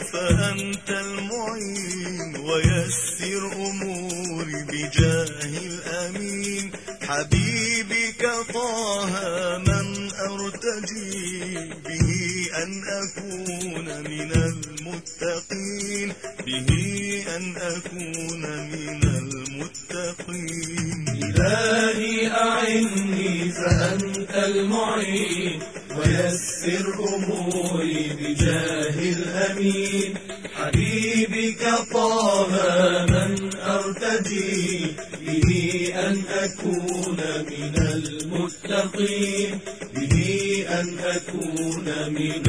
فأنت المعين ويسر أموري بجاه الأمين. حبيبك طه من أرتجي به أن أكون من المتقين، به أن أكون من المتقين. إلهي أعني فأنت المعين ويسر أموري بجاه الأمين. حبيبك طه من أرتجي به أن أكون من المتقين، به أن أكون من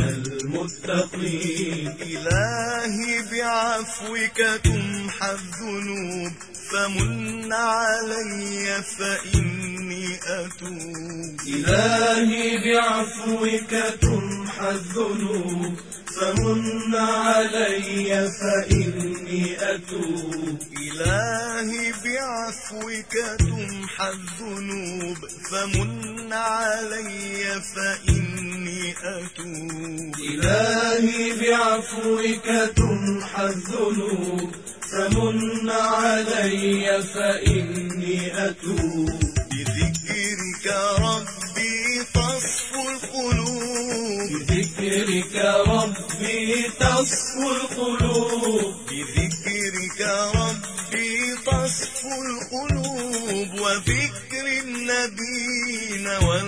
المتقين. إلهي بعفوك تمحى الذنوب فمن علي فإني أتوب. إلهي بعفوك تمحى الذنوب فمن علي فإني أتوب. إلهي بعفوك تمحى الذنوب فمن علي فإني أتوب. إلهي بعفوك تمحى الذنوب فمن علي فإني أتوب. بذكرك ربي تصفو القلوب، بذكرك ربي تصفو القلوب. بذكرك ربي تصفو القلوب وذكر النبيين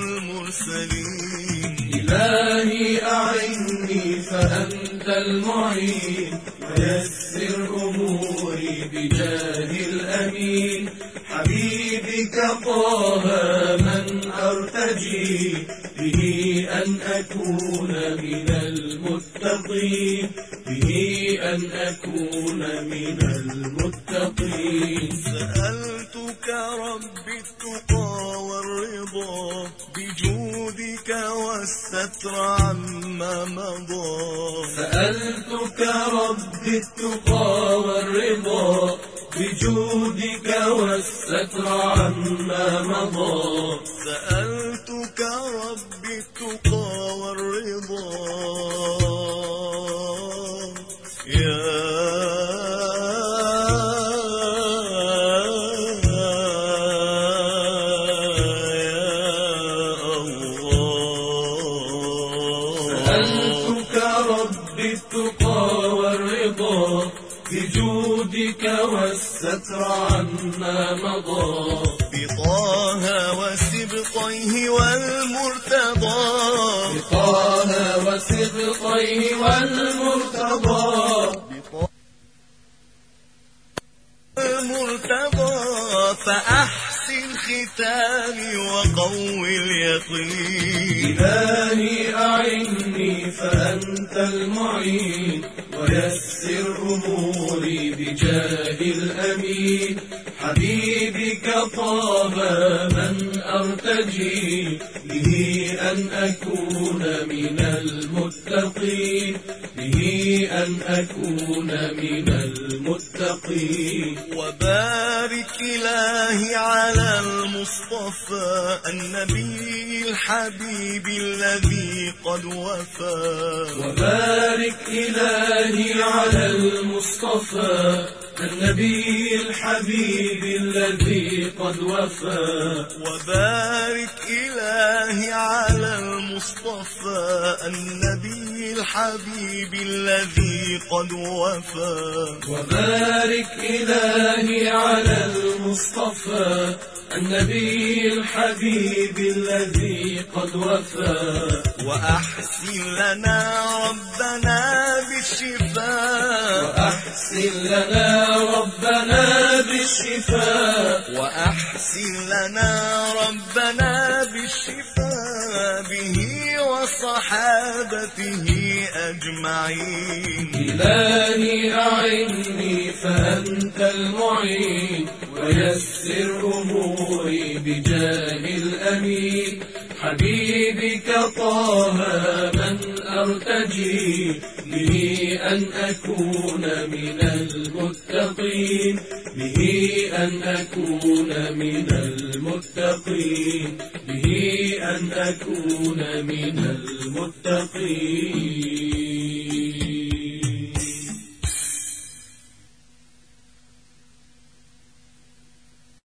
والمرسلين. إلهي أعني فأنت المعين ويسر أموري بجاه الأمين. حبيبك طه من أرتجي به أن أكون من المتقين، به أن أكون من المتقين. سألتك رب التقى والرضا بجودك والستر عما مضى. سألتك رب التقى والرضا بجودك والستر عما مضى. سألتك رب التقى والرضا سألتك رب التقى والرضا بجودك والستر عما مضى. بطه وسبطيه والمرتضى، بطه وسبطيه والمرتضى. المرتضى فأحسن ختامي وقوي اليقين. إلهي أعني فأنت المعين ويسر أموري بجاه الأمين. حبيبك طه من أرتجي به أن أكون من المتقين، به أن أكون من المتقين. وبارك إلهي على المصطفى النبي الحبيب الذي قد وفى. وبارك إلهي على المصطفى النبي الحبيب الذي قد وفى. وبارك إلهي على المصطفى النبي الحبيب الذي قد وفى. وبارك إلهي على المصطفى النبي الحبيب الذي قد وفى. وأحسن لنا ربنا بالشفاء، وأحسن لنا ربنا بالشفاء. وأحسن لنا ربنا بالشفاء به وصحابته أجمعين. إلهي أعني فأنت المعين ويسر أموري بجاه الأمين. حبيبك طه من أرتجي به أن أكون من المتقين، به أن أكون من المتقين، به أن أكون من المتقين.